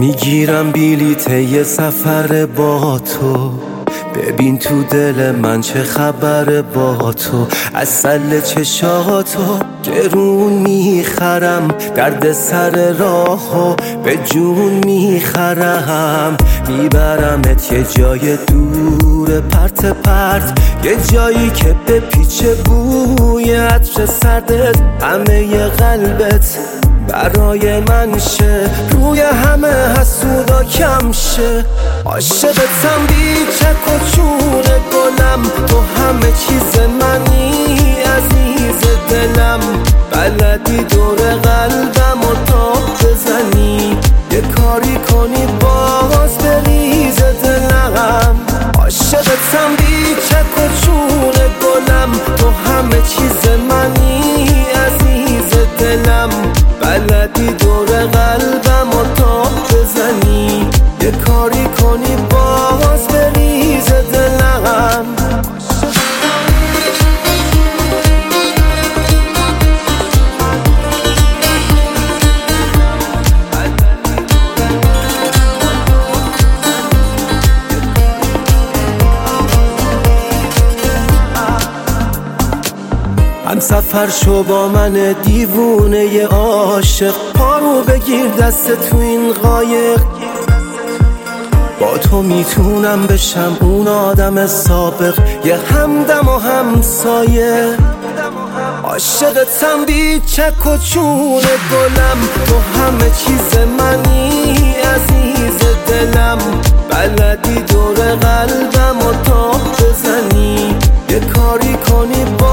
میگیرم بلیط یه سفر با تو، ببین تو دل من چه خبر با تو. عسل چشاتو گرون میخرم، درد سر راهو به جون میخرم. میبرمت یه جای دور پرت پرت، یه جایی که به پیچ بوی عطر سردت همه قلبت برای من شه، روی همه حسودا کم شه. عاشقتم بی چک و چون گلم، تو همه چیز منی عزیز دلم. بلدی دور قلبم و تاب بزنی، یه کاری کنی باز بریز دلم. عاشقتم بی چک و چون گلم، تو همه چیز منی عزیز دلم. بلدی دور قلبم و تاب بزنی، یه کاری کنی باز بریز دلم. هم سفر شو با من دیوونه ی عاشق، پارو بگیر دست تو این قایق. با تو میتونم بشم اون آدم سابق، یه همدم و همسایه. عاشقتم بی چک و چون گلم، تو همه چیز منی عزیز دلم. بلدی دور قلبم و تاب بزنی، یه کاری کنی با